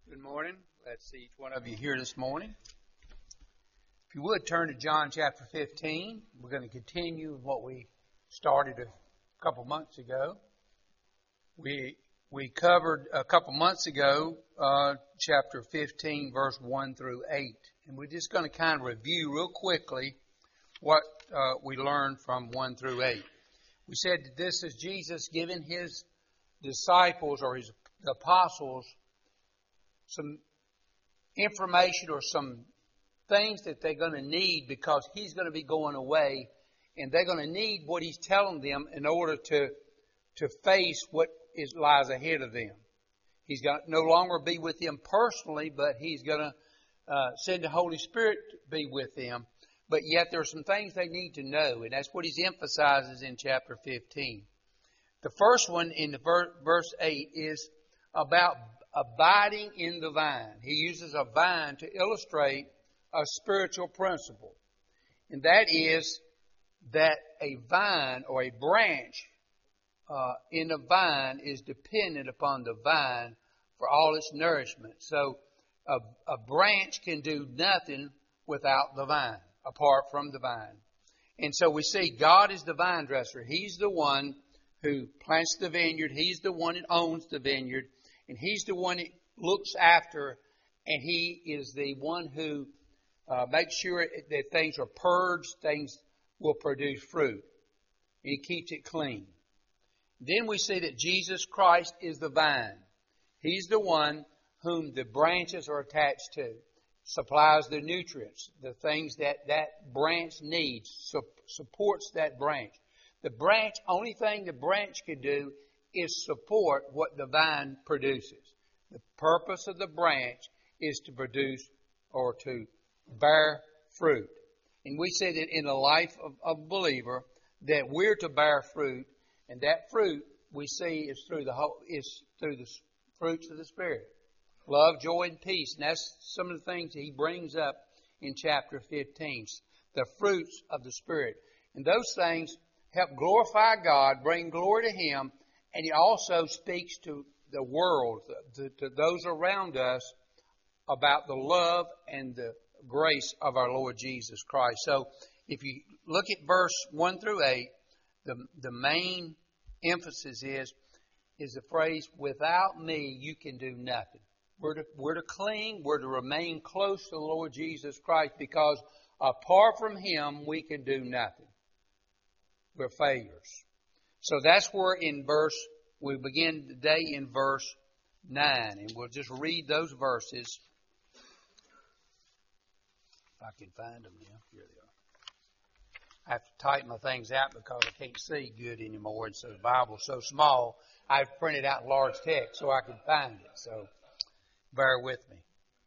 Good morning. Glad to see each one of you here this morning. If you would turn to John chapter 15, we're going to continue with what we started a couple months ago. We covered a couple months ago chapter 15, verse 1 through 8. And we're just going to kind of review real quickly what we learned from 1 through 8. We said that this is Jesus giving his disciples or his apostles some information or some things that they're going to need because he's going to be going away, and they're going to need what he's telling them in order to face what lies ahead of them. He's going to no longer be with them personally, but he's going to send the Holy Spirit to be with them. But yet there are some things they need to know, and that's what he emphasizes in chapter 15. The first one in the verse 8 is about abiding in the vine. He uses a vine to illustrate a spiritual principle. And that is that a vine or a branch in a vine is dependent upon the vine for all its nourishment. So a branch can do nothing without the vine, apart from the vine. And so we see God is the vine dresser. He's the one who plants the vineyard. He's the one that owns the vineyard. And he's the one that looks after, and he is the one who makes sure that things are purged, things will produce fruit. And he keeps it clean. Then we see that Jesus Christ is the vine. He's the one whom the branches are attached to, supplies the nutrients, the things that branch needs, supports that branch. The branch, only thing the branch can do is support what the vine produces. The purpose of the branch is to produce or to bear fruit. And we say that in the life of a believer that we're to bear fruit, and that fruit we see is through the fruits of the Spirit. Love, joy, and peace. And that's some of the things that he brings up in chapter 15. The fruits of the Spirit. And those things help glorify God, bring glory to him. And he also speaks to the world, to those around us, about the love and the grace of our Lord Jesus Christ. So if you look at verse 1 through 8, the main emphasis is the phrase, without me you can do nothing. We're to cling, we're to remain close to the Lord Jesus Christ, because apart from him we can do nothing. We're failures. So that's where we begin today in verse 9. And we'll just read those verses. If I can find them now. Here they are. I have to tighten my things out because I can't see good anymore. And so the Bible's so small, I've printed out large text so I can find it. So bear with me.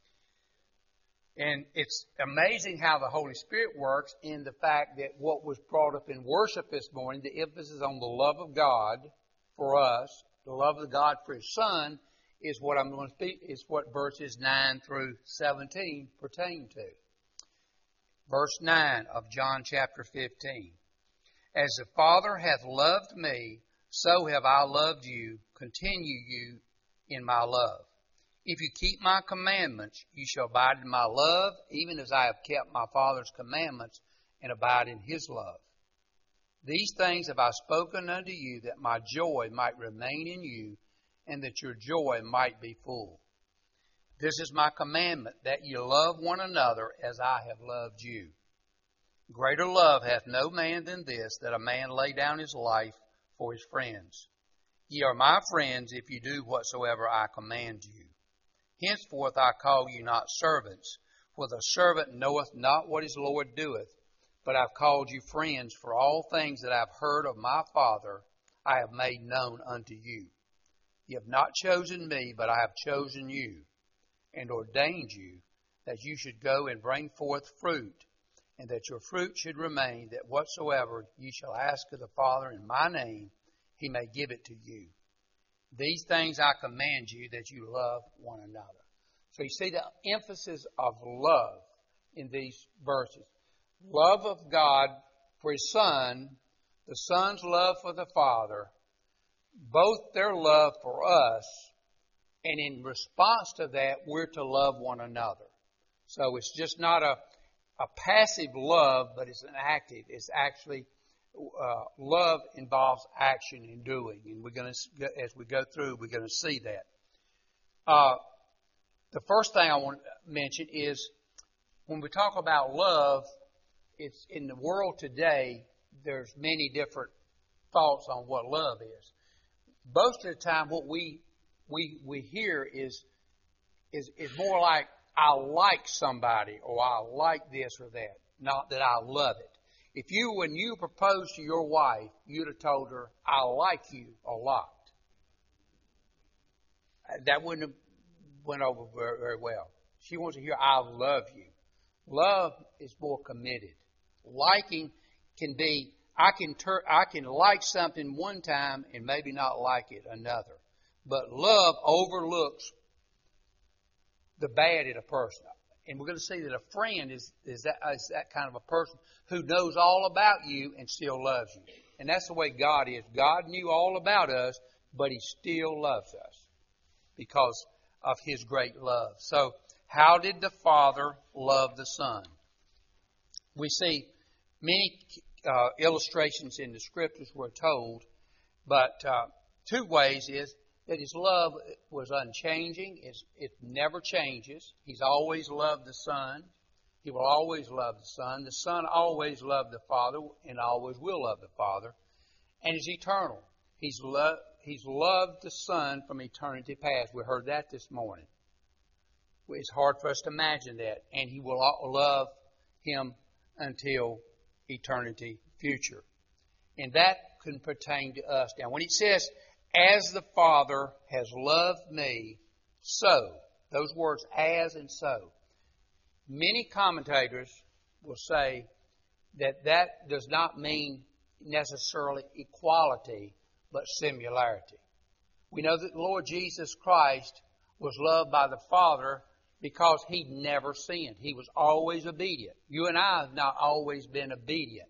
And it's amazing how the Holy Spirit works in the fact that what was brought up in worship this morning, the emphasis on the love of God for us, the love of God for his Son, is what I'm going to speak, is what verses 9 through 17 pertain to. Verse 9 of John chapter 15. As the Father hath loved me, so have I loved you. Continue you in my love. If you keep my commandments, you shall abide in my love, even as I have kept my Father's commandments and abide in his love. These things have I spoken unto you, that my joy might remain in you, and that your joy might be full. This is my commandment, that you love one another as I have loved you. Greater love hath no man than this, that a man lay down his life for his friends. Ye are my friends, if you do whatsoever I command you. Henceforth I call you not servants, for the servant knoweth not what his Lord doeth. But I've called you friends, for all things that I've heard of my Father I have made known unto you. You have not chosen me, but I have chosen you, and ordained you, that you should go and bring forth fruit, and that your fruit should remain, that whatsoever ye shall ask of the Father in my name, he may give it to you. These things I command you, that you love one another. So you see the emphasis of love in these verses. Love of God for his Son, the Son's love for the Father, both their love for us And in response to that, we're to love one another. So it's just not a passive love, but it's an active. It's actually, love involves action and doing. And we're going to, as we go through, we're going to see that. The first thing I want to mention is when we talk about love, it's in the world today, there's many different thoughts on what love is. Most of the time, what we hear is more like, I like somebody, or I like this or that, not that I love it. When you proposed to your wife, you'd have told her, I like you a lot. That wouldn't have went over very, very well. She wants to hear, I love you. Love is more committed. Liking can be, I can like something one time and maybe not like it another. But love overlooks the bad in a person. And we're going to see that a friend is that kind of a person who knows all about you and still loves you. And that's the way God is. God knew all about us, but He still loves us because of His great love. So, how did the Father love the Son? We see many illustrations in the Scriptures we're told, but two ways is that His love was unchanging. It never changes. He's always loved the Son. He will always love the Son. The Son always loved the Father and always will love the Father. And He's eternal. He's loved the Son from eternity past. We heard that this morning. It's hard for us to imagine that. And He will love Him until eternity future. And that can pertain to us. Now, when it says, as the Father has loved me, so, those words, as and so, many commentators will say that does not mean necessarily equality, but similarity. We know that the Lord Jesus Christ was loved by the Father because He never sinned. He was always obedient. You and I have not always been obedient.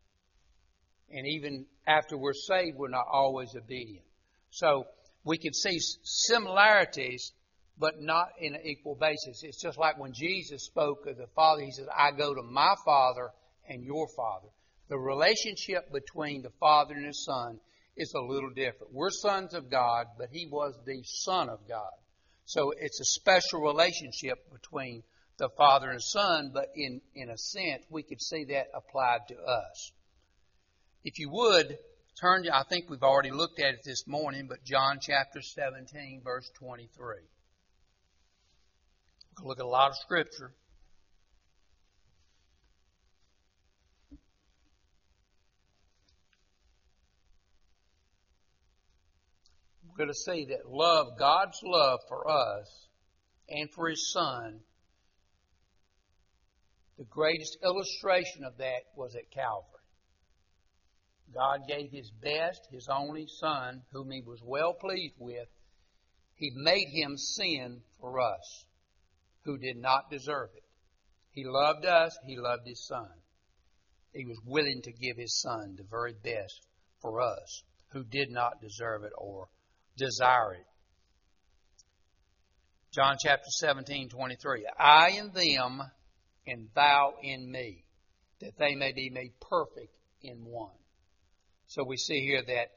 And even after we're saved, we're not always obedient. So we can see similarities, but not in an equal basis. It's just like when Jesus spoke of the Father, He says, I go to my Father and your Father. The relationship between the Father and His Son is a little different. We're sons of God, but He was the Son of God. So it's a special relationship between the Father and Son, but in a sense, we could see that applied to us. If you would, turn to, I think we've already looked at it this morning, but John chapter 17, verse 23. We'll look at a lot of Scripture. We're going to see that love, God's love for us and for His Son, the greatest illustration of that was at Calvary. God gave His best, His only Son, whom He was well pleased with. He made Him sin for us, who did not deserve it. He loved us. He loved His Son. He was willing to give His Son the very best for us, who did not deserve it or desire it. John chapter 17, 23. I in them and thou in me, that they may be made perfect in one. So we see here that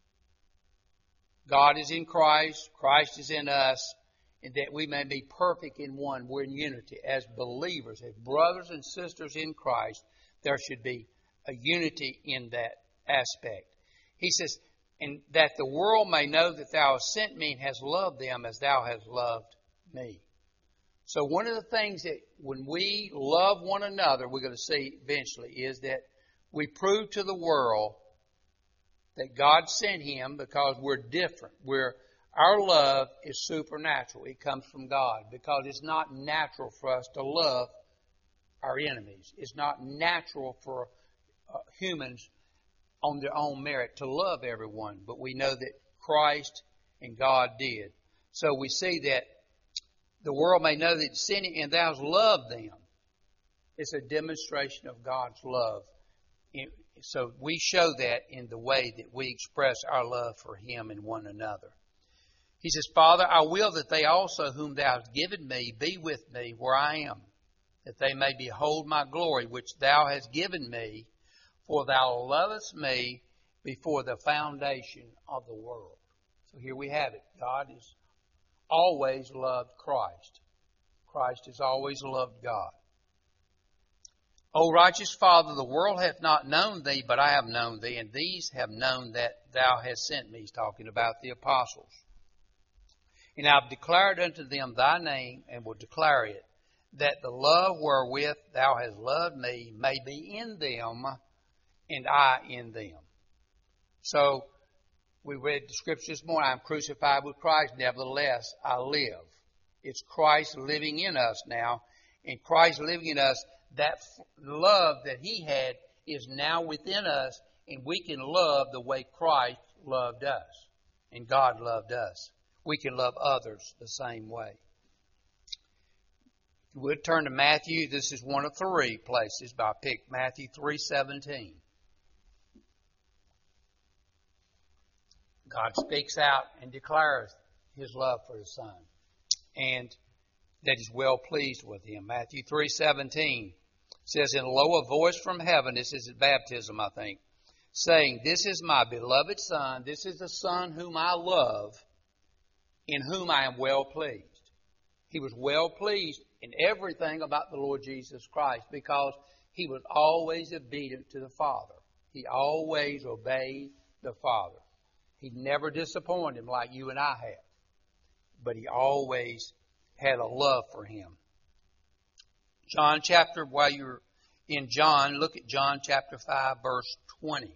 God is in Christ, Christ is in us, and that we may be perfect in one. We're in unity. As believers, as brothers and sisters in Christ, there should be a unity in that aspect. He says, and that the world may know that thou hast sent me and hast loved them as thou hast loved me. So one of the things that when we love one another, we're going to see eventually, is that we prove to the world that God sent Him because we're different. Our love is supernatural. It comes from God because it's not natural for us to love our enemies. It's not natural for humans on their own merit to love everyone, but we know that Christ and God did. So we see that the world may know that sin and thou hast loved them. It's a demonstration of God's love. So we show that in the way that we express our love for Him and one another. He says, Father, I will that they also whom thou hast given me be with me where I am, that they may behold my glory which thou hast given me, for thou lovest me before the foundation of the world. So here we have it. God has always loved Christ. Christ has always loved God. O righteous Father, the world hath not known thee, but I have known thee, and these have known that thou hast sent me. He's talking about the apostles. And I have declared unto them thy name, and will declare it, that the love wherewith thou hast loved me may be in them, and I in them. So, we read the scripture this morning, I am crucified with Christ, nevertheless I live. It's Christ living in us now, and Christ living in us, that love that He had is now within us, and we can love the way Christ loved us, and God loved us. We can love others the same way. If you would turn to Matthew, this is one of 3 places, but I picked Matthew 3:17. God speaks out and declares His love for His Son, and that He's well pleased with Him. Matthew 3:17 says, "In lo, a voice from heaven," this is at baptism, I think, saying, "This is my beloved Son, this is the Son whom I love, in whom I am well pleased." He was well pleased in everything about the Lord Jesus Christ because He was always obedient to the Father. He always obeyed the Father. He never disappointed Him like you and I have. But He always had a love for Him. John chapter, while you're in John, look at John chapter 5, verse 20.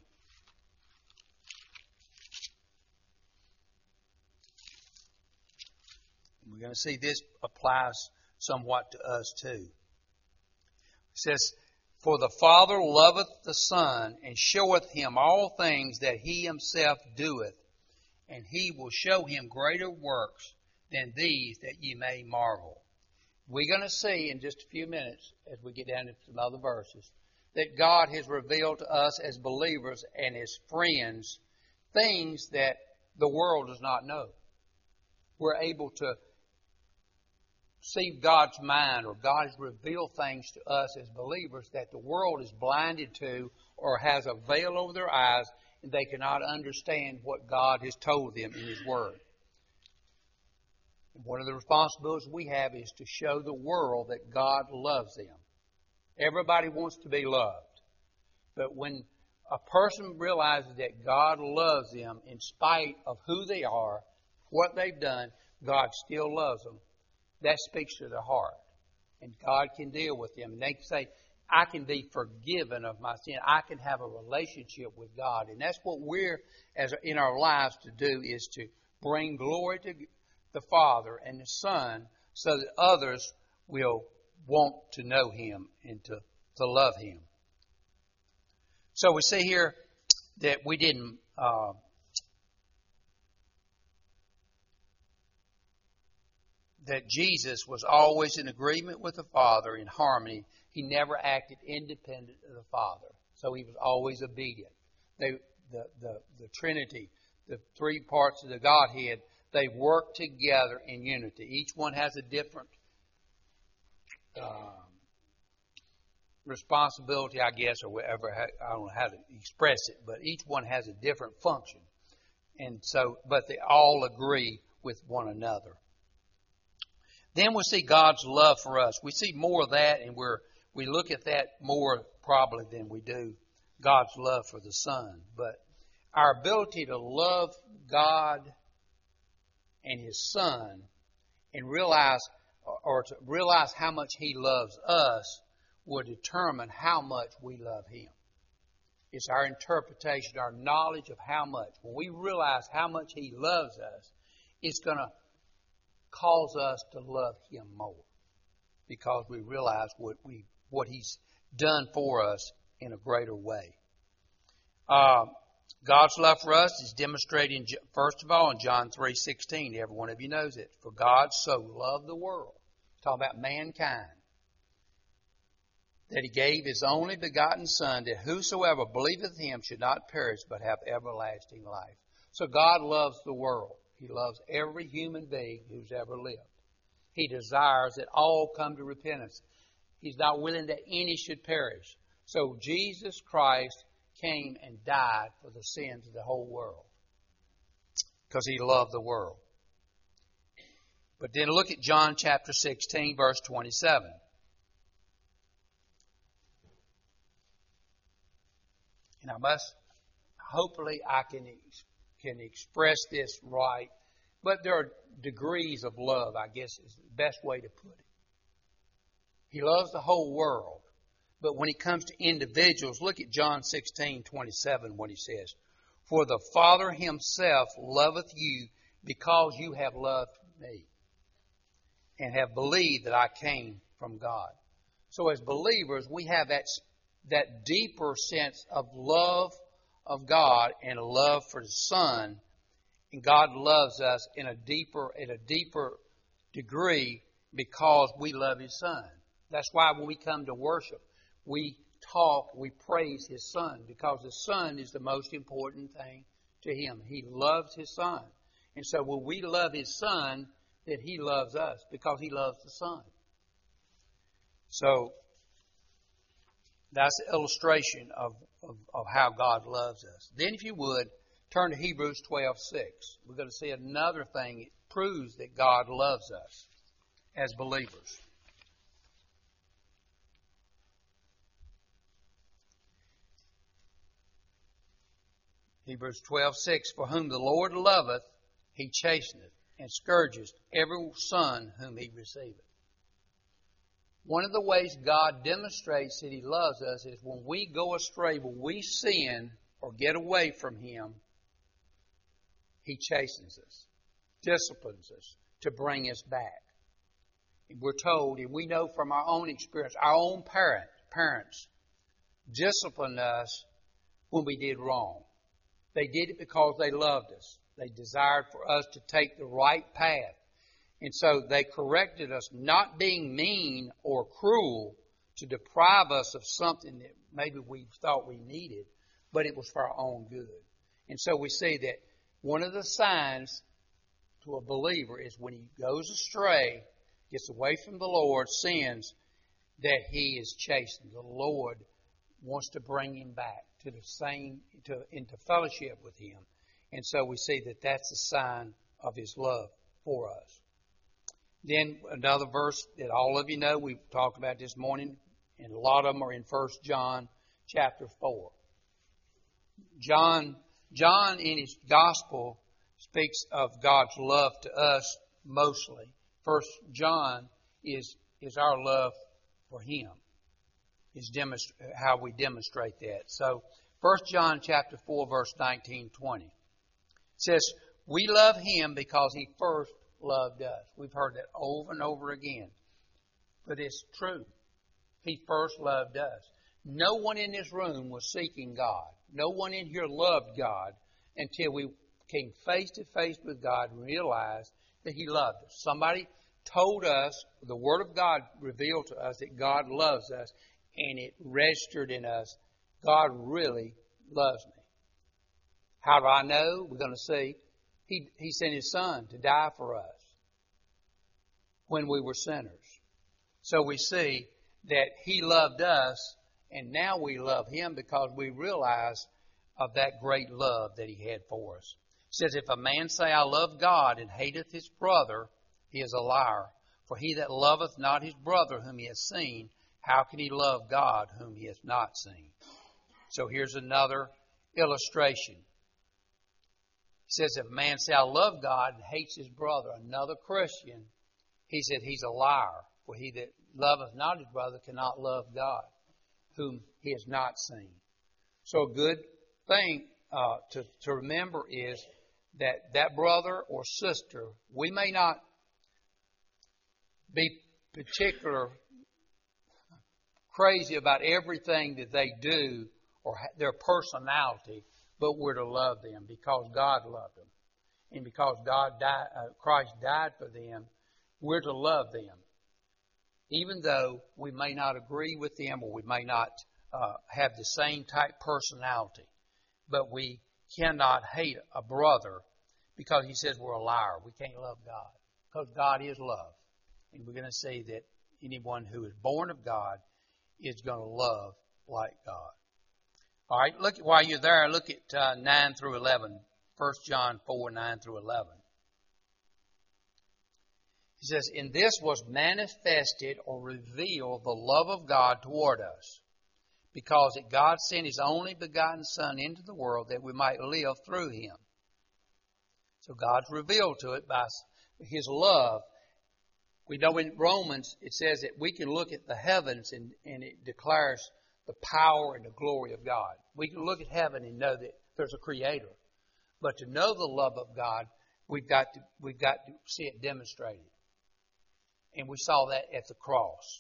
We're going to see this applies somewhat to us too. It says, "For the Father loveth the Son, and showeth Him all things that He Himself doeth, and He will show Him greater works than these, that ye may marvel." We're going to see in just a few minutes, as we get down to some other verses, that God has revealed to us as believers and as friends things that the world does not know. We're able to see God's mind, or God has revealed things to us as believers that the world is blinded to or has a veil over their eyes, and they cannot understand what God has told them in His Word. And one of the responsibilities we have is to show the world that God loves them. Everybody wants to be loved. But when a person realizes that God loves them in spite of who they are, what they've done, God still loves them. That speaks to their heart. And God can deal with them. And they can say, I can be forgiven of my sin. I can have a relationship with God. And that's what we're, in our lives, to do, is to bring glory to the Father and the Son so that others will want to know Him and to love Him. So we see here that we didn't... that Jesus was always in agreement with the Father, in harmony. He never acted independent of the Father. So He was always obedient. The Trinity, the 3 parts of the Godhead, they work together in unity. Each one has a different responsibility, I guess, or whatever. I don't know how to express it, but each one has a different function. And so, but they all agree with one another. Then we see God's love for us. We see more of that, and we look at that more probably than we do God's love for the Son. But our ability to love God and His Son and realize how much He loves us will determine how much we love Him. It's our interpretation, our knowledge of how much. When we realize how much He loves us, it's going to cause us to love Him more, because we realize what He's done for us in a greater way. God's love for us is demonstrated, first of all, in John 3:16. Every one of you knows it. For God so loved the world, talking about mankind, that He gave His only begotten Son, that whosoever believeth Him should not perish, but have everlasting life. So God loves the world. He loves every human being who's ever lived. He desires that all come to repentance. He's not willing that any should perish. So Jesus Christ came and died for the sins of the whole world because He loved the world. But then look at John chapter 16, verse 27. And hopefully I can express this right, but there are degrees of love, I guess is the best way to put it. He loves the whole world, but when it comes to individuals, look at John 16:27 when He says, "For the Father Himself loveth you because you have loved me and have believed that I came from God." So as believers, we have that deeper sense of love of God and a love for His Son, and God loves us at a deeper degree because we love His Son. That's why when we come to worship, we praise His Son, because His Son is the most important thing to Him. He loves His Son. And so when we love His Son, then He loves us because He loves the Son. So that's an illustration of how God loves us. Then if you would, turn to Hebrews 12:6. We're going to see another thing that proves that God loves us as believers. Hebrews 12:6, "For whom the Lord loveth, He chasteneth, and scourgeth every son whom He receiveth." One of the ways God demonstrates that He loves us is when we go astray, when we sin or get away from Him, He chastens us, disciplines us to bring us back. And we're told, and we know from our own experience, our own parents disciplined us when we did wrong. They did it because they loved us. They desired for us to take the right path. And so they corrected us, not being mean or cruel to deprive us of something that maybe we thought we needed, but it was for our own good. And so we see that one of the signs to a believer is when he goes astray, gets away from the Lord, sins, that he is chastened. The Lord wants to bring him back to into fellowship with Him. And so we see that that's a sign of His love for us. Then another verse that all of you know, we've talked about this morning, and a lot of them are in 1 John chapter 4. John in his gospel speaks of God's love to us mostly. 1 John is our love for Him. Is how we demonstrate that. So 1 John chapter 4 verse 19-20 says, "We love Him because He first loved us." We've heard that over and over again. But it's true. He first loved us. No one in this room was seeking God. No one in here loved God until we came face to face with God and realized that He loved us. Somebody told us, the Word of God revealed to us that God loves us, and it registered in us, God really loves me. How do I know? We're going to see. He sent His Son to die for us when we were sinners. So we see that He loved us, and now we love Him because we realize of that great love that He had for us. It says, "If a man say, I love God, and hateth his brother, he is a liar. For he that loveth not his brother whom he has seen, how can he love God whom he has not seen?" So here's another illustration. It says, if a man say, I love God, and hates his brother, another Christian, he said he's a liar. For he that loveth not his brother cannot love God whom he has not seen. So a good thing to remember is that brother or sister, we may not be particular crazy about everything that they do or their personality, but we're to love them because God loved them. And because Christ died for them, we're to love them. Even though we may not agree with them or we may not have the same type personality, but we cannot hate a brother because he says we're a liar. We can't love God because God is love. And we're going to see that anyone who is born of God is going to love like God. All right, while you're there, look at 9 through 11. 1 John 4, 9 through 11. He says, "In this was manifested or revealed the love of God toward us, because that God sent His only begotten Son into the world that we might live through Him." So God's revealed to it by His love. We know in Romans it says that we can look at the heavens and it declares the power and the glory of God. We can look at heaven and know that there's a Creator. But to know the love of God, we've got to see it demonstrated. And we saw that at the cross.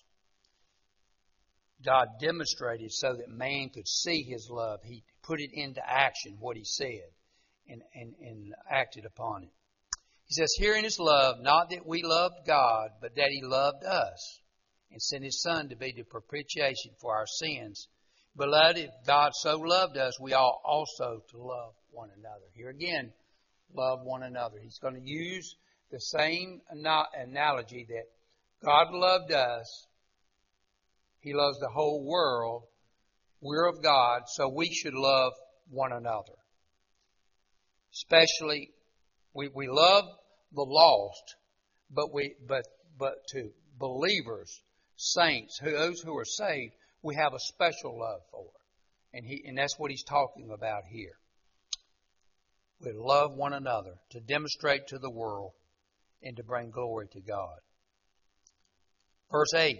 God demonstrated so that man could see His love. He put it into action, what He said, and acted upon it. He says, "Herein is love, not that we loved God, but that He loved us, and sent His Son to be the propitiation for our sins. Beloved, if God so loved us, we ought also to love one another." Here again, love one another. He's going to use the same analogy that God loved us. He loves the whole world. We're of God, so we should love one another. Especially, we love the lost, but to believers, saints, those who are saved, we have a special love for. And that's what he's talking about here. We love one another to demonstrate to the world and to bring glory to God. Verse 8.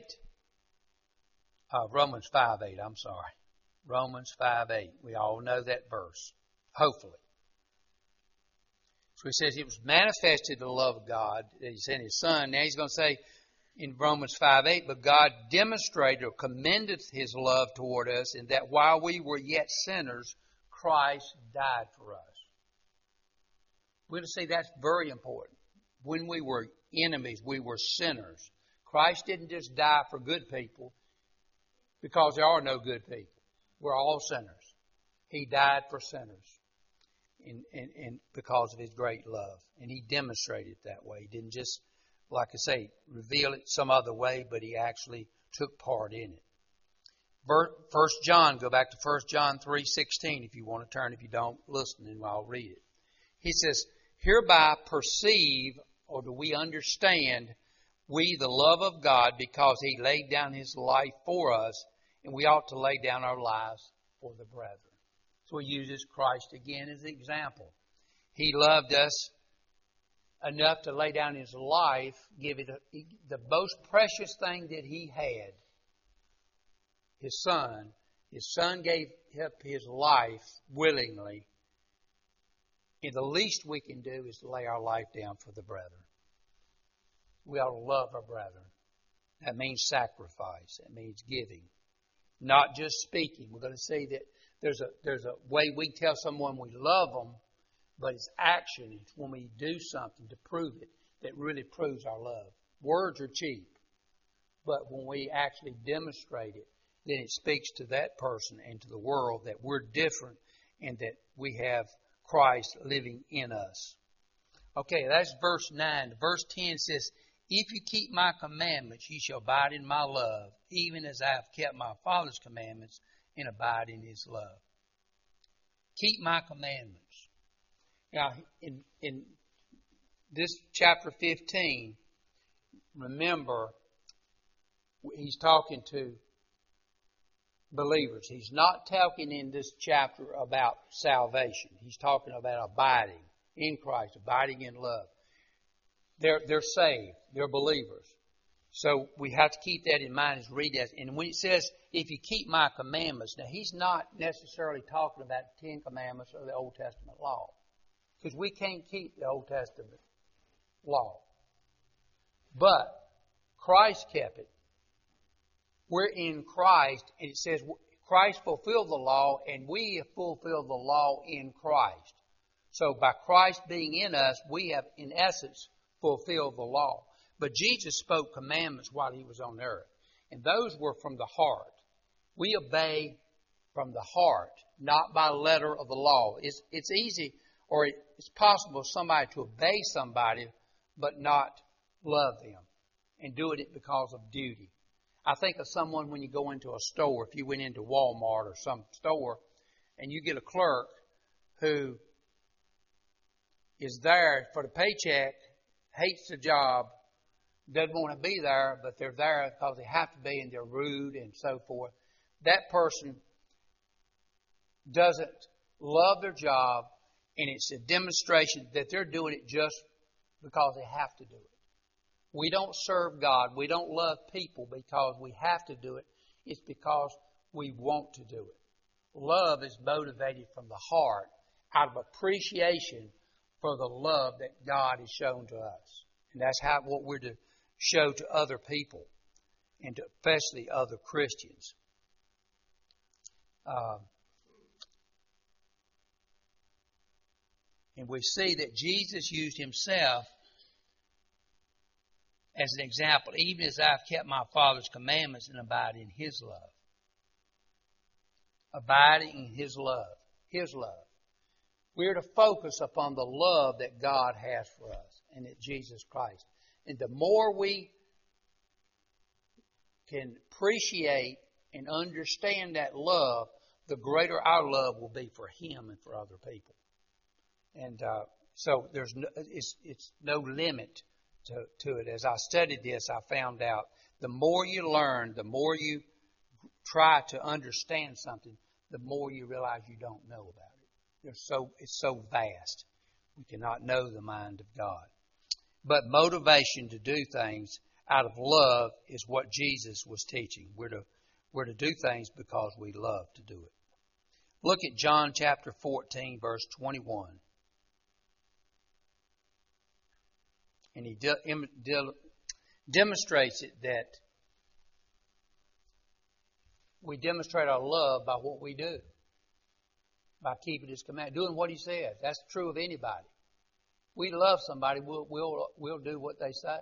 Romans 5:8, I'm sorry. Romans 5:8. We all know that verse. Hopefully. So he says it was manifested the love of God that He sent His Son. Now he's going to say in Romans 5:8, "But God demonstrated or commended His love toward us in that while we were yet sinners, Christ died for us." We're going to see that's very important. When we were enemies, we were sinners. Christ didn't just die for good people, because there are no good people. We're all sinners. He died for sinners and because of His great love. And He demonstrated it that way. He didn't just, like I say, reveal it some other way, but He actually took part in it. 1 John, go back to 1 John 3:16 if you want to turn. If you don't, listen and I'll read it. He says, "Hereby perceive, or do we understand, we the love of God, because He laid down His life for us, and we ought to lay down our lives for the brethren." So He uses Christ again as an example. He loved us enough to lay down His life, give it the most precious thing that He had, His Son. His Son gave up His life willingly. And the least we can do is to lay our life down for the brethren. We ought to love our brethren. That means sacrifice. That means giving. Not just speaking. We're going to see that there's a way we tell someone we love them, but it's action. It's when we do something to prove it that really proves our love. Words are cheap, but when we actually demonstrate it, then it speaks to that person and to the world that we're different and that we have Christ living in us. Okay, that's verse 9. Verse 10 says, "If you keep my commandments, ye shall abide in my love, even as I have kept my Father's commandments and abide in His love." Keep my commandments. Now, in this chapter 15, remember, he's talking to believers. He's not talking in this chapter about salvation. He's talking about abiding in Christ, abiding in love. They're saved. They're believers. So we have to keep that in mind as we read that. And when it says, "If you keep my commandments," now he's not necessarily talking about the 10 Commandments or the Old Testament law. Because we can't keep the Old Testament law. But Christ kept it. We're in Christ, and it says Christ fulfilled the law, and we have fulfilled the law in Christ. So by Christ being in us, we have, in essence, fulfilled the law. But Jesus spoke commandments while He was on earth, and those were from the heart. We obey from the heart, not by letter of the law. It's easy, or it's possible for somebody to obey somebody but not love them and do it because of duty. I think of someone when you go into a store, if you went into Walmart or some store, and you get a clerk who is there for the paycheck, hates the job, doesn't want to be there, but they're there because they have to be and they're rude and so forth. That person doesn't love their job, and it's a demonstration that they're doing it just because they have to do it. We don't serve God. We don't love people because we have to do it. It's because we want to do it. Love is motivated from the heart out of appreciation for the love that God has shown to us. And that's what we're to show to other people, and to especially other Christians. And we see that Jesus used himself as an example, even as I've kept my Father's commandments and abide in his love. Abiding in his love. His love. We're to focus upon the love that God has for us and that Jesus Christ. And the more we can appreciate and understand that love, the greater our love will be for him and for other people. And so it's no limit to it. As I studied this, I found out the more you learn, the more you try to understand something, the more you realize you don't know about it. It's so vast. We cannot know the mind of God. But motivation to do things out of love is what Jesus was teaching. We're to do things because we love to do it. Look at John chapter 14, verse 21. And he demonstrates it that we demonstrate our love by what we do, by keeping his command, doing what he says. That's true of anybody. We love somebody, we'll do what they say.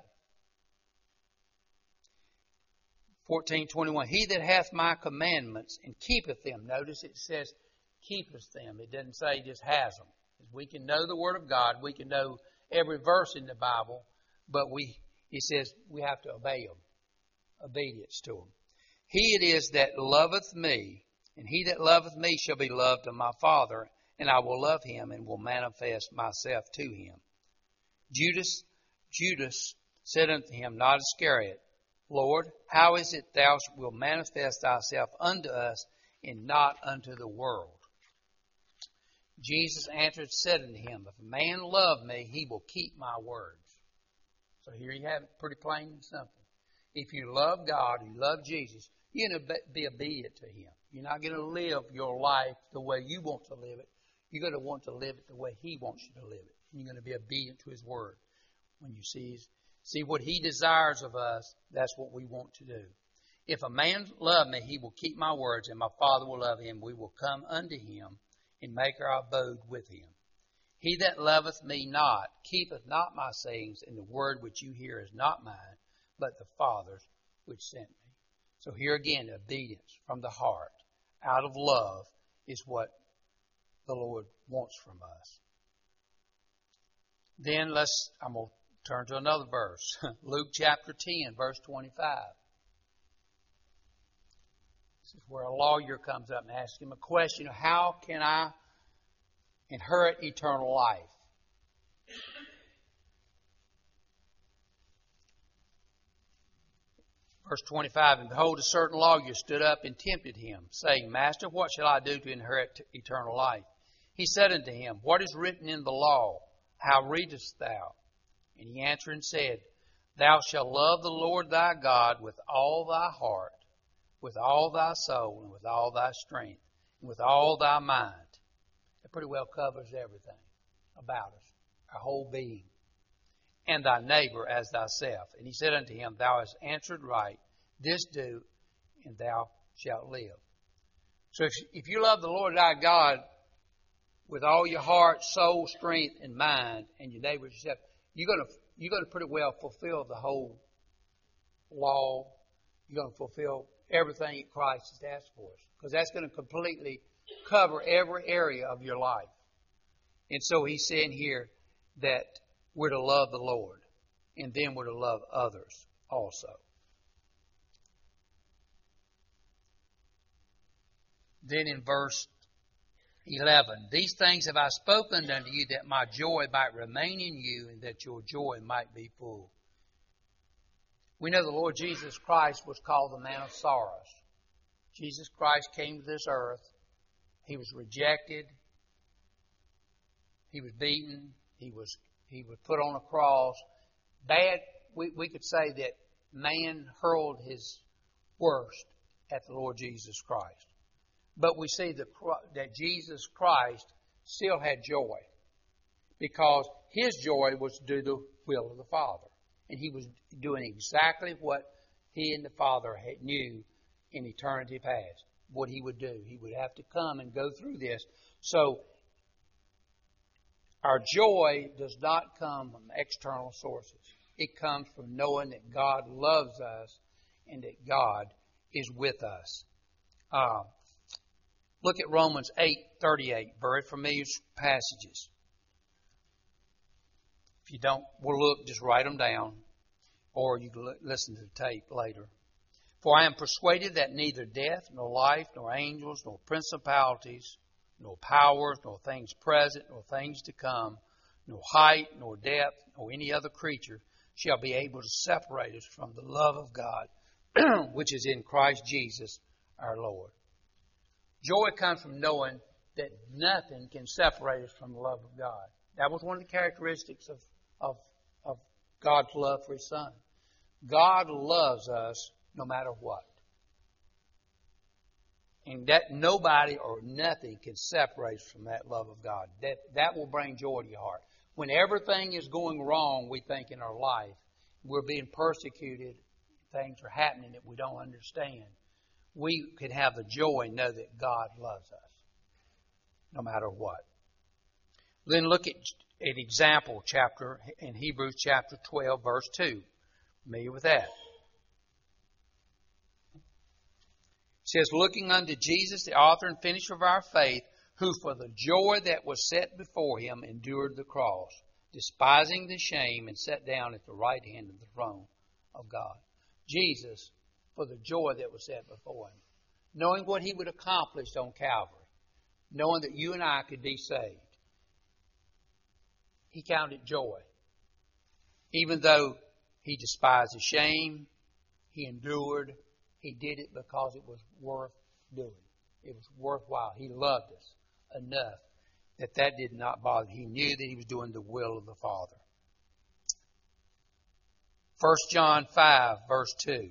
14:21. He that hath my commandments and keepeth them. Notice it says keepeth them. It doesn't say just has them. We can know the Word of God. We can know every verse in the Bible, but it says we have to obey them. Obedience to them. He it is that loveth me, and he that loveth me shall be loved of my Father, and I will love him and will manifest myself to him. Judas said unto him, not Iscariot, Lord, how is it thou wilt manifest thyself unto us and not unto the world? Jesus answered, said unto him, if a man love me, he will keep my words. So here you have it pretty plain and simple. If you love God, you love Jesus, you're going to be obedient to him. You're not going to live your life the way you want to live it. You're going to want to live it the way he wants you to live it. And you're going to be obedient to his word. When you see what he desires of us, that's what we want to do. If a man love me, he will keep my words, and my Father will love him. We will come unto him and make our abode with him. He that loveth me not keepeth not my sayings, and the word which you hear is not mine, but the Father's which sent me. So here again, obedience from the heart, out of love, is what the Lord wants from us. Then I'm going to turn to another verse. Luke chapter 10, verse 25. This is where a lawyer comes up and asks him a question of how can I inherit eternal life? Verse 25, and behold, a certain lawyer stood up and tempted him, saying, Master, what shall I do to inherit eternal life? He said unto him, What is written in the law? How readest thou? And he answered and said, Thou shalt love the Lord thy God with all thy heart, with all thy soul, and with all thy strength, and with all thy mind. It pretty well covers everything about us, our whole being. And thy neighbor as thyself. And he said unto him, Thou hast answered right. This do, and thou shalt live. So if you love the Lord thy God with all your heart, soul, strength, and mind, and your neighbor as yourself, you're going to pretty well fulfill the whole law. You're going to fulfill everything that Christ has asked for us, because that's going to completely cover every area of your life. And so he's saying here that we're to love the Lord, and then we're to love others also. Then in verse 11, these things have I spoken unto you, that my joy might remain in you, and that your joy might be full. We know the Lord Jesus Christ was called the man of sorrows. Jesus Christ came to this earth. He was rejected. He was beaten. He was put on a cross. We could say that man hurled his worst at the Lord Jesus Christ. But we see that Jesus Christ still had joy, because his joy was to do the will of the Father. And he was doing exactly what he and the Father knew in eternity past, what he would do. He would have to come and go through this. So our joy does not come from external sources. It comes from knowing that God loves us and that God is with us. Look at Romans 8:38, very familiar passages. If you don't will look, just write them down, or you can listen to the tape later. For I am persuaded that neither death, nor life, nor angels, nor principalities, nor powers, nor things present, nor things to come, nor height, nor depth, nor any other creature shall be able to separate us from the love of God, which is in Christ Jesus our Lord. Joy comes from knowing that nothing can separate us from the love of God. That was one of the characteristics of God's love for His Son. God loves us no matter what. And that nobody or nothing can separate us from that love of God. That will bring joy to your heart. When everything is going wrong, we think, in our life, we're being persecuted, things are happening that we don't understand, we can have the joy and know that God loves us no matter what. Then look at an example chapter in Hebrews chapter 12, verse 2. Familiar with that? It says, looking unto Jesus, the author and finisher of our faith, who for the joy that was set before him endured the cross, despising the shame, and sat down at the right hand of the throne of God. Jesus, for the joy that was set before him, knowing what he would accomplish on Calvary, knowing that you and I could be saved, he counted joy. Even though he despised the shame, he endured, he did it because it was worth doing. It was worthwhile. He loved us enough that did not bother him. He knew that he was doing the will of the Father. 1 John 5, verse 2.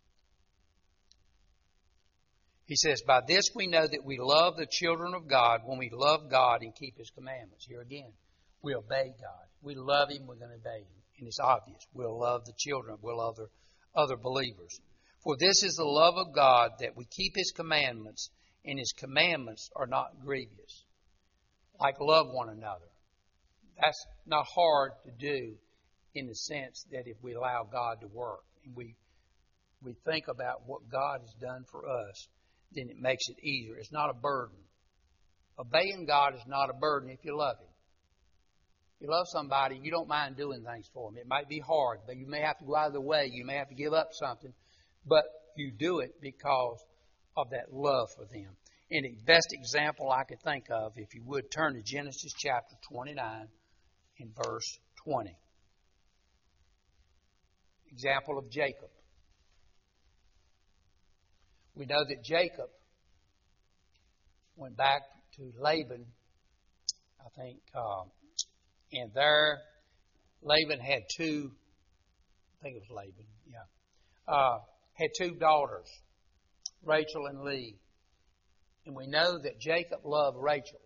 He says, by this we know that we love the children of God when we love God and keep His commandments. Here again, we obey God. We love Him, we're going to obey Him. And it's obvious. We'll love the children. We'll love other believers. For this is the love of God, that we keep His commandments, and His commandments are not grievous. Like love one another. That's not hard to do in the sense that if we allow God to work and we think about what God has done for us, then it makes it easier. It's not a burden. Obeying God is not a burden if you love Him. If you love somebody, you don't mind doing things for them. It might be hard, but you may have to go out of the way. You may have to give up something, but you do it because of that love for them. And the best example I could think of, if you would, turn to Genesis chapter 29 and verse 20. Example of Jacob. We know that Jacob went back to Laban, I think, and there Laban had had two daughters, Rachel and Leah. And we know that Jacob loved Rachel.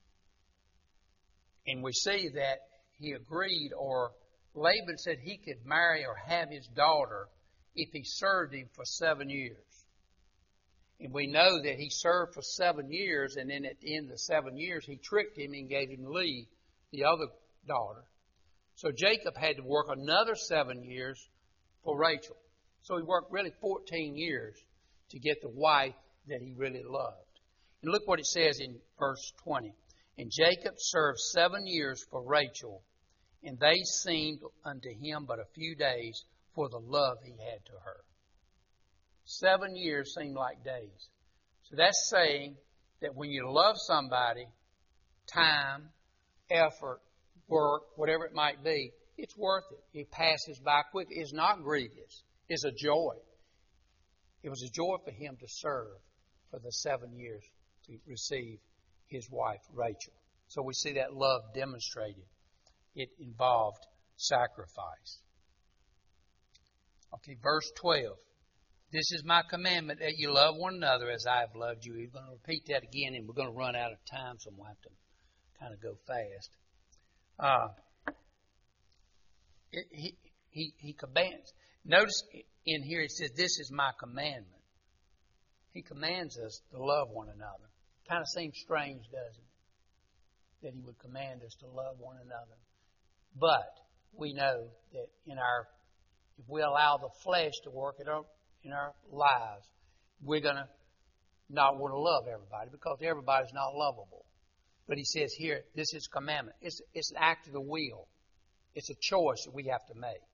And we see that he agreed, or Laban said he could marry or have his daughter if he served him for 7 years. And we know that he served for 7 years, and then at the end of the 7 years, he tricked him and gave him Leah, the other daughter. So Jacob had to work another 7 years for Rachel. So he worked really 14 years to get the wife that he really loved. And look what it says in verse 20. And Jacob served 7 years for Rachel, and they seemed unto him but a few days for the love he had to her. 7 years seemed like days. So that's saying that when you love somebody, time, effort, work, whatever it might be, it's worth it. It passes by quickly. It's not grievous. It's a joy. It was a joy for him to serve for the 7 years to receive his wife, Rachel. So we see that love demonstrated. It involved sacrifice. Okay, verse 12. This is my commandment, that you love one another as I have loved you. We're going to repeat that again, and we're going to run out of time, so we'll have to kind of go fast. He commands. Notice in here it says, this is my commandment. He commands us to love one another. Kind of seems strange, doesn't it? That he would command us to love one another. But we know that if we allow the flesh to work in our lives, we're going to not want to love everybody because everybody's not lovable. But he says here, this is commandment. It's an act of the will. It's a choice that we have to make.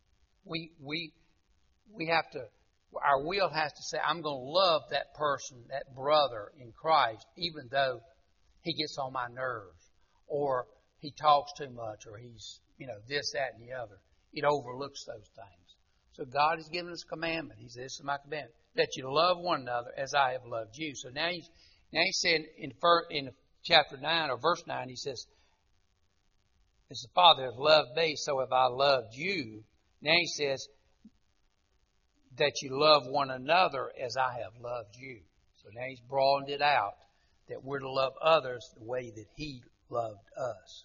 We have to, our will has to say, I'm going to love that person, that brother in Christ, even though he gets on my nerves, or he talks too much, or he's, this, that, and the other. It overlooks those things. So God has given us a commandment. He says, this is my commandment, that you love one another as I have loved you. So now he's saying in chapter 9 or verse 9, he says, as the Father has loved me, so have I loved you. Now he says that you love one another as I have loved you. So now he's broadened it out that we're to love others the way that he loved us.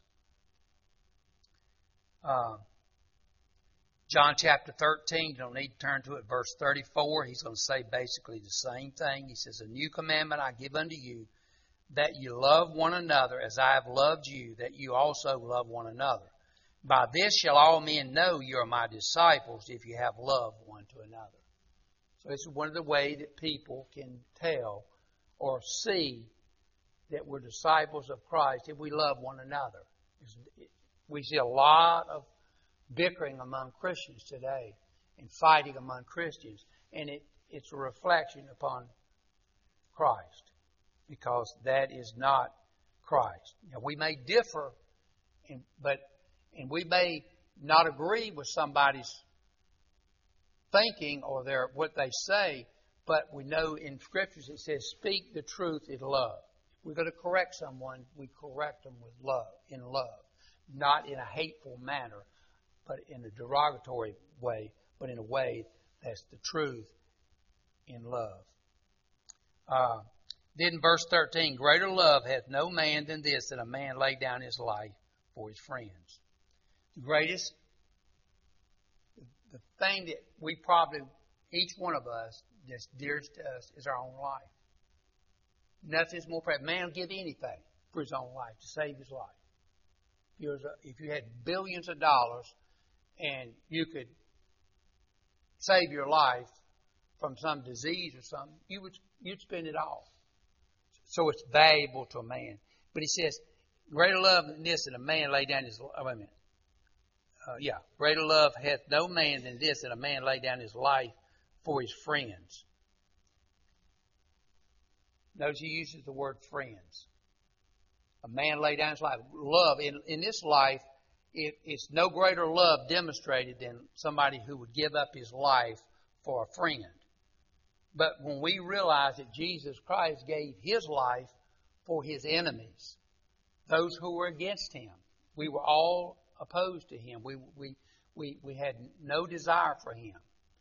John chapter 13, you don't need to turn to it, verse 34. He's going to say basically the same thing. He says, a new commandment I give unto you, that you love one another as I have loved you, that you also love one another. By this shall all men know you are my disciples, if you have love one to another. So it's one of the ways that people can tell or see that we're disciples of Christ if we love one another. We see a lot of bickering among Christians today and fighting among Christians, and it's a reflection upon Christ, because that is not Christ. Now, we may differ, and we may not agree with somebody's thinking or what they say, but we know in Scriptures it says, speak the truth in love. If we're going to correct someone, we correct them with love, in love, not in a hateful manner, but in a derogatory way, but in a way that's the truth in love. Then verse 13, greater love hath no man than this, that a man lay down his life for his friends. The greatest, the thing that we probably, each one of us, that's dearest to us is our own life. Nothing's more precious. Man will give anything for his own life, to save his life. If you had billions of dollars and you could save your life from some disease or something, you'd spend it all. So it's valuable to a man. But he says, greater love than this, that a man lay down his life. Greater love hath no man than this, that a man lay down his life for his friends. Notice he uses the word friends. A man lay down his life. Love, in this life, it's no greater love demonstrated than somebody who would give up his life for a friend. But when we realize that Jesus Christ gave his life for his enemies, those who were against him, we were all opposed to him. We had no desire for him.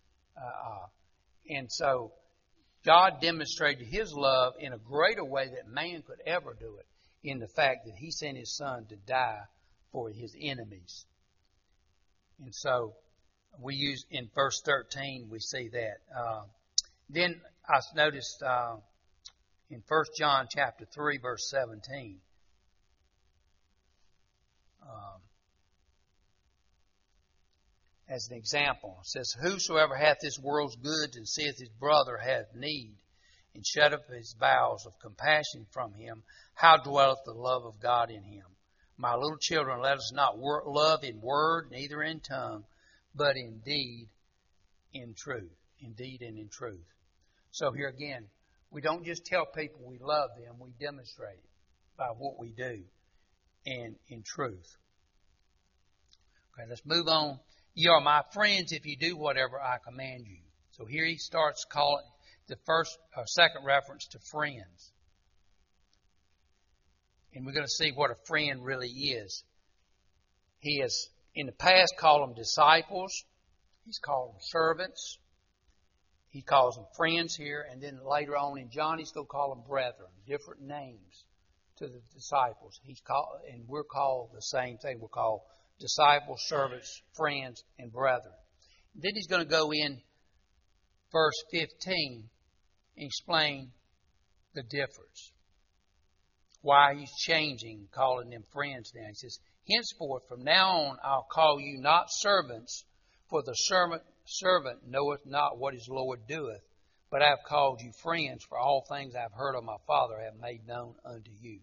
And so God demonstrated his love in a greater way that man could ever do it, in the fact that he sent his son to die for his enemies. And so we use in verse 13, we see that. Then I noticed in 1 John chapter 3, verse 17, as an example, it says, whosoever hath this world's goods and seeth his brother hath need, and shut up his bowels of compassion from him, how dwelleth the love of God in him? My little children, let us not love in word, neither in tongue, but in deed, in truth. Indeed and in truth. So here again, we don't just tell people we love them, we demonstrate it by what we do and in truth. Okay, let's move on. Ye are my friends if you do whatever I command you. So here he starts calling the second reference to friends. And we're going to see what a friend really is. He has, in the past, called them disciples. He's called them servants. He calls them friends here. And then later on in John, he's going to call them brethren. Different names to the disciples. And we're called the same thing. We're called disciples, servants, friends, and brethren. Then he's going to go in verse 15 and explain the difference. Why he's changing, calling them friends now. He says, henceforth, from now on, I'll call you not servants, for the servant knoweth not what his Lord doeth, but I have called you friends, for all things I have heard of my Father I have made known unto you.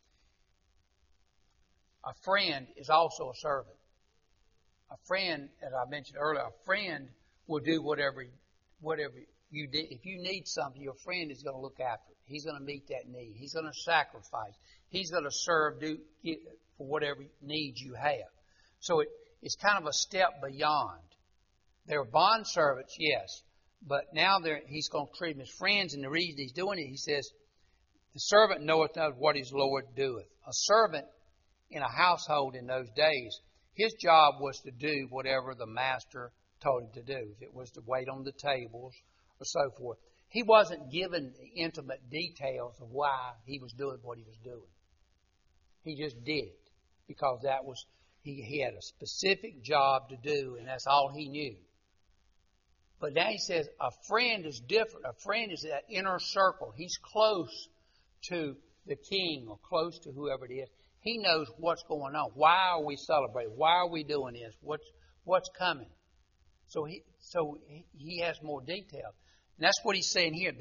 A friend is also a servant. A friend, as I mentioned earlier, a friend will do whatever you do. If you need something, your friend is going to look after it. He's going to meet that need. He's going to sacrifice. He's going to serve for whatever needs you have. So it's kind of a step beyond. They're bond servants, yes, but now he's going to treat them as friends, and the reason he's doing it, he says, the servant knoweth not what his Lord doeth. A servant in a household in those days, his job was to do whatever the master told him to do. If it was to wait on the tables or so forth. He wasn't given the intimate details of why he was doing what he was doing. He just did it because that was he had a specific job to do, and that's all he knew. But now he says a friend is different. A friend is that inner circle. He's close to the king or close to whoever it is. He knows what's going on. Why are we celebrating? Why are we doing this? What's coming? So he has more detail. And that's what he's saying here,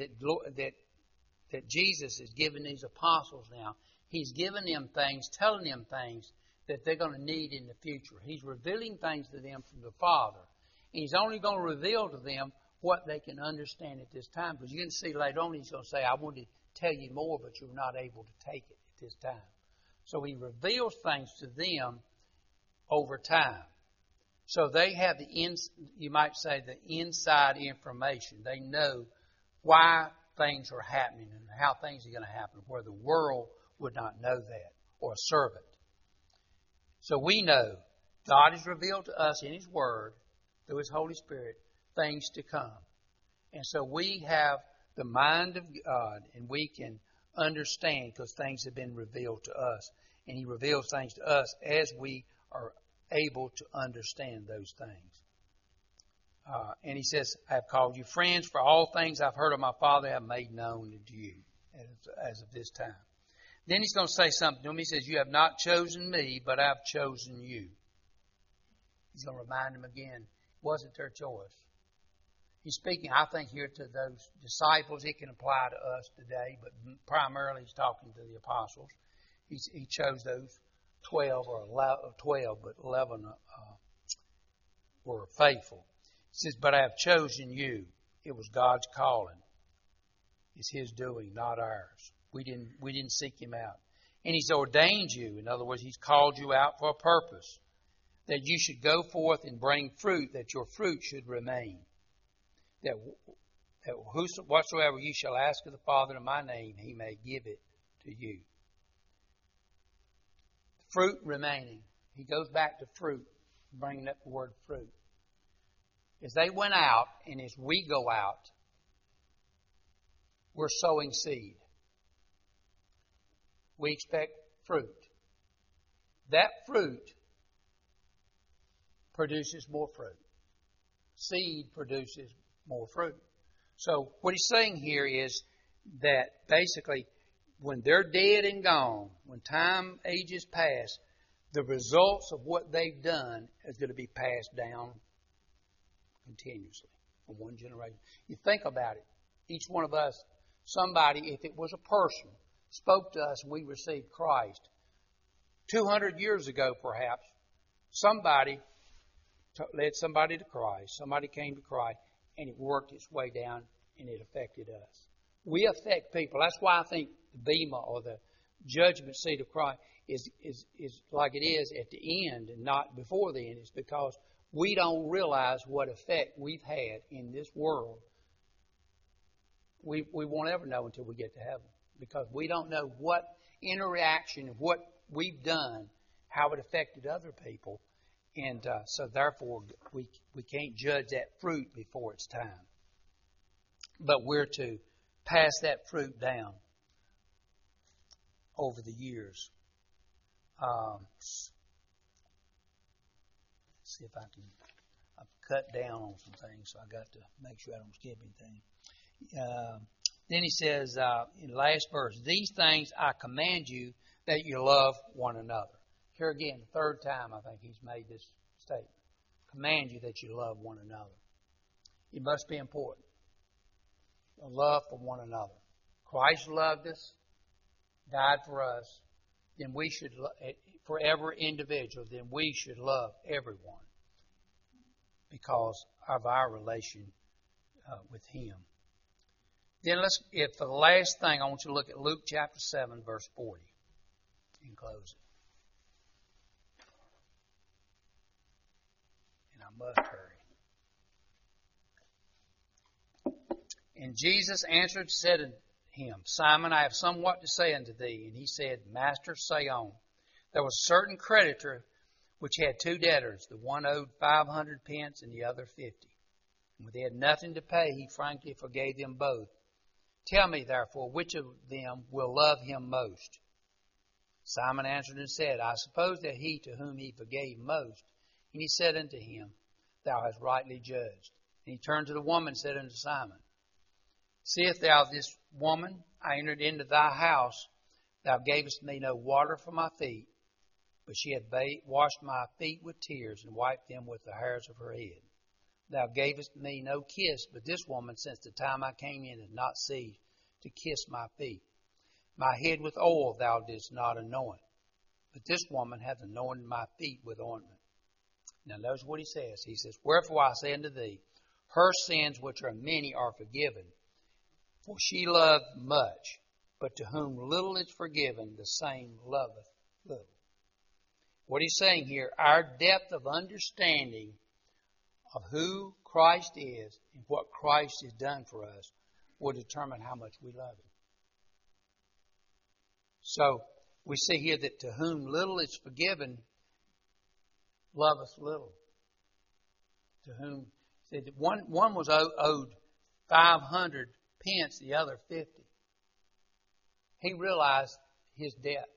that Jesus is giving these apostles now. He's giving them things, telling them things that they're going to need in the future. He's revealing things to them from the Father. And he's only going to reveal to them what they can understand at this time. Because you can see later on he's going to say, I want to tell you more, but you're not able to take it at this time. So he reveals things to them over time. So they have you might say, the inside information. They know why things are happening and how things are going to happen, where the world would not know that, or a servant. So we know God has revealed to us in His Word, through His Holy Spirit, things to come. And so we have the mind of God, and we can understand because things have been revealed to us. And He reveals things to us as we are able to understand those things. And He says, I have called you friends, for all things I've heard of my Father I have made known to you as of this time. Then He's going to say something to them. He says, you have not chosen me, but I've chosen you. He's going to remind them again, it wasn't their choice. He's speaking, I think, here to those disciples. It can apply to us today, but primarily He's talking to the apostles. He chose those 12, but 11 were faithful. He says, but I have chosen you. It was God's calling. It's His doing, not ours. We didn't seek Him out. And He's ordained you. In other words, He's called you out for a purpose. That you should go forth and bring fruit, that your fruit should remain. That whatsoever you shall ask of the Father in my name, He may give it to you. Fruit remaining. He goes back to fruit, bringing up the word fruit. As they went out, and as we go out, we're sowing seed. We expect fruit. That fruit produces more fruit. Seed produces more fruit. So what he's saying here is that basically when they're dead and gone, when time ages pass, the results of what they've done is going to be passed down continuously from one generation. You think about it. Each one of us somebody, if it was a person, spoke to us and we received Christ, 200 years ago perhaps, somebody led somebody to Christ, somebody came to Christ, and it worked its way down and it affected us. We affect people. That's why I think the Bema or the judgment seat of Christ is like it is at the end and not before the end. It's because we don't realize what effect we've had in this world. We won't ever know until we get to heaven, because we don't know what interaction of what we've done, how it affected other people. And so therefore we can't judge that fruit before it's time. But we're to pass that fruit down over the years. Let's see if I can. I've cut down on some things, so I got to make sure I don't skip anything. Then he says in the last verse, "These things I command you, that you love one another." Here again, the third time I think he's made this statement. Command you that you love one another. It must be important. A love for one another. Christ loved us, died for us. Then we should, for every individual, then we should love everyone because of our relation with Him. Then for the last thing, I want you to look at Luke chapter 7, verse 40 in closing. And I must hurry. And Jesus answered and said unto him, "Simon, I have somewhat to say unto thee." And he said, "Master, say on." There was a certain creditor which had two debtors. The one owed 500 pence and the other 50. And when they had nothing to pay, he frankly forgave them both. "Tell me, therefore, which of them will love him most?" Simon answered and said, "I suppose that he to whom he forgave most." And he said unto him, "Thou hast rightly judged." And he turned to the woman and said unto Simon, "Seest thou this woman? I entered into thy house. Thou gavest me no water for my feet, but she had washed my feet with tears and wiped them with the hairs of her head. Thou gavest me no kiss, but this woman, since the time I came in, has not ceased to kiss my feet. My head with oil thou didst not anoint, but this woman hath anointed my feet with ointment." Now notice what he says. He says, "Wherefore I say unto thee, her sins which are many are forgiven, for she loved much, but to whom little is forgiven, the same loveth little." What he's saying here, our depth of understanding of who Christ is and what Christ has done for us will determine how much we love Him. So we see here that to whom little is forgiven, loveth little. To whom, one was owed 500 pence, the other 50. He realized his debt.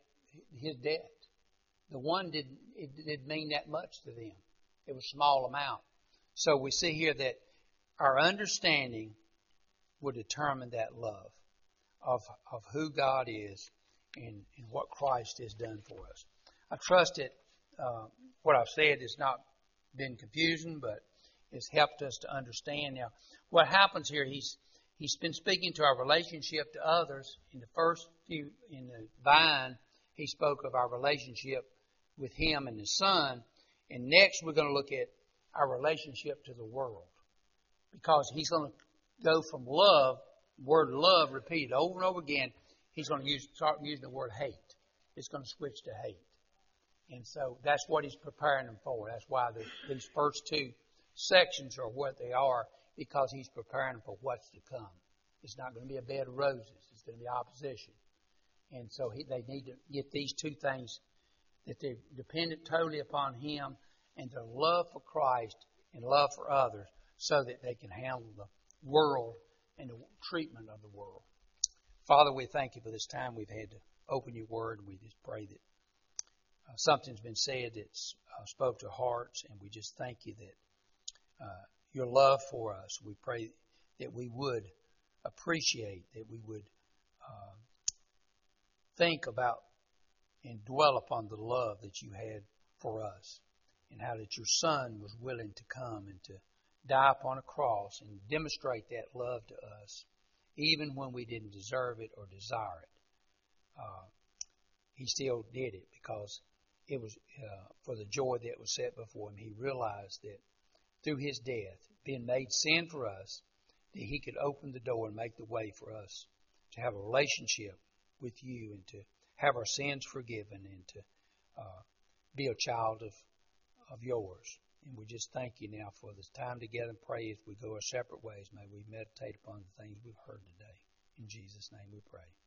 The one didn't mean that much to them. It was a small amount. So we see here that our understanding will determine that love of who God is and what Christ has done for us. I trust that what I've said has not been confusing, but it's helped us to understand. Now, what happens here, he's been speaking to our relationship to others. In the first few, in the vine, he spoke of our relationship with Him and His Son. And next we're going to look at our relationship to the world. Because he's going to go from love, word love repeated over and over again, he's going to start using the word hate. It's going to switch to hate. And so that's what he's preparing them for. That's why these first two sections are what they are, because he's preparing them for what's to come. It's not going to be a bed of roses. It's going to be opposition. And so they need to get these two things, that they're dependent totally upon Him and their love for Christ and love for others, so that they can handle the world and the treatment of the world. Father, we thank You for this time we've had to open Your Word. We just pray that something's been said that's spoke to hearts, and we just thank You that Your love for us. We pray that we would appreciate, that we would think about and dwell upon the love that You had for us, and how that Your Son was willing to come and to die upon a cross and demonstrate that love to us even when we didn't deserve it or desire it. He still did it because it was for the joy that was set before him. He realized that through his death, being made sin for us, that he could open the door and make the way for us to have a relationship with you and to have our sins forgiven and to be a child of yours. And we just thank you now for this time together and pray as we go our separate ways. May we meditate upon the things we've heard today. In Jesus' name we pray.